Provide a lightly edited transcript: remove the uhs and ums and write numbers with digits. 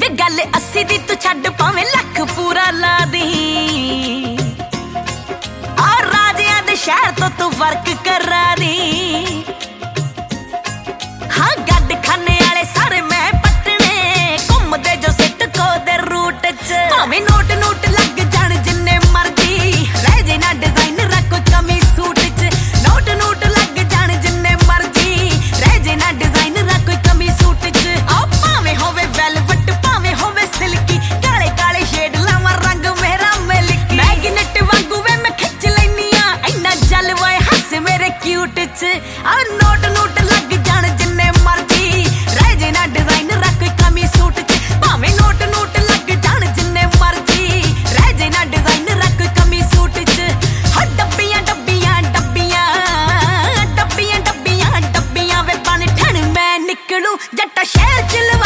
ਜੇ ਗੱਲ 80 ਦੀ ਤੂੰ ਛੱਡ ਭਾਵੇਂ ਲੱਖ ਪੂਰਾ ਲਾ ਦੀ ਆ ਰਾਜਿਆਂ ਦੇ ਸ਼ਹਿਰ ਤੋਂ ਤੂੰ ਵਰਕ ਕਰਾ ਦੀ ਹਾਂ ਗੱਡ ਖਾਨੇ ਵਾਲੇ ਸਾਰੇ ਮੈਂ ਪੱਟਣੇ ਘੁੰਮਦੇ ਜੋ ਸਿੱਟ ਕੋ ਦੇ ਰੂਟ ਚ ਭਾਵੇਂ ਨੋਟ ਨੋਟ ਲੱਗ ਜਾਣ ਜਿੰਨੇ ਮਰਜੀ ਰਹਿ ਜੇ ਨਾ ਡਿਜ਼ਾਈਨ ਰੱਖ ਕੋਈ ਕਮੀ ਸੂਟ ਚ ਨੋਟ ਨੋਟ ਲੱਗ ਜਾਣ ਜਿੰਨੇ ਮਰਜੀ ਰਹਿ ਜੇ ਨਾ ਡਿਜ਼ਾਈਨ ਰੱਖ ਕੋਈ ਕਮੀ ਸੂਟ ਚ ਆ ਭਾਵੇਂ ਹੋਵੇ ਵੈਲਵਟ ਭਾਵੇਂ ਹੋਵੇ ਸਿਲਕੀ ਕਾਲੇ ਕਾਲੇ ਸ਼ੇਡ ਲਾਵਾਂ ਰੰਗ ਮੇਰਾ ਮਿਲਕੀ ਮੈਗਨੇਟ ਵਾਂਗੂ ਵੇ ਮੈਂ ਖਿੱਚ ਲੈਨੀ ਆ ਇੰਨਾ ਜਲਵਾ ਹੱਸ ਮੇਰੇ ਕਿਊਟ ਚ ਆ ਨੋਟ ਨੋਟ ਲੱਗ ਜਾਣ ਜਿੰਨੇ ਮਰਜੀ ਰਹਿ ਜੇ ਨਾ ਡਿਜ਼ਾਈਨ ਰੱਖ ਕੋਈ ਕਮੀ ਸੂਟ ਚ ਭਾਵੇਂ ਨੋਟ ਨੋਟ ਲੱਗ ਜਾਣ ਜਿੰਨੇ ਮਰਜੀ ਰਹਿ ਜੇ ਨਾ ਡਿਜ਼ਾਈਨ ਰੱਖ ਕੋਈ ਕਮੀ ਸੂਟ ਚ ਹਾ ਡੱਬੀਆਂ ਡੱਬੀਆਂ ਡੱਬੀਆਂ ਡੱਬੀਆਂ ਡੱਬੀਆਂ ਡੱਬੀਆਂ ਵੇ ਬਣ ਠਣ ਮੈਂ ਨਿਕਲੂ ਜੱਟਾ ਸ਼ਹਿਰ ਚ